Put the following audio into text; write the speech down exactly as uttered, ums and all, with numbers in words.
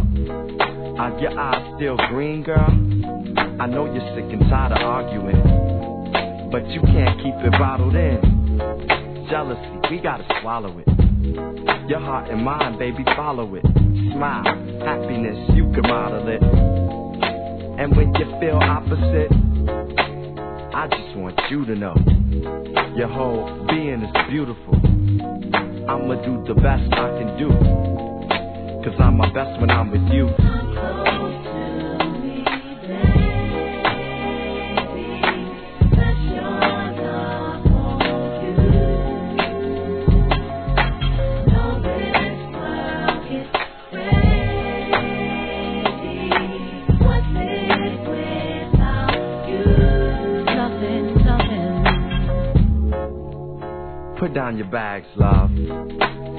Are your eyes still green, girl? I know you're sick and tired of arguing, but you can't keep it bottled in. Jealousy, we gotta swallow it. Your heart and mind, baby, follow it. Smile, happiness, you can model it. And when you feel opposite, I just want you to know your whole being is beautiful. I'ma do the best I can do, 'cause I'm my best when I'm with you. Put down your bags, love.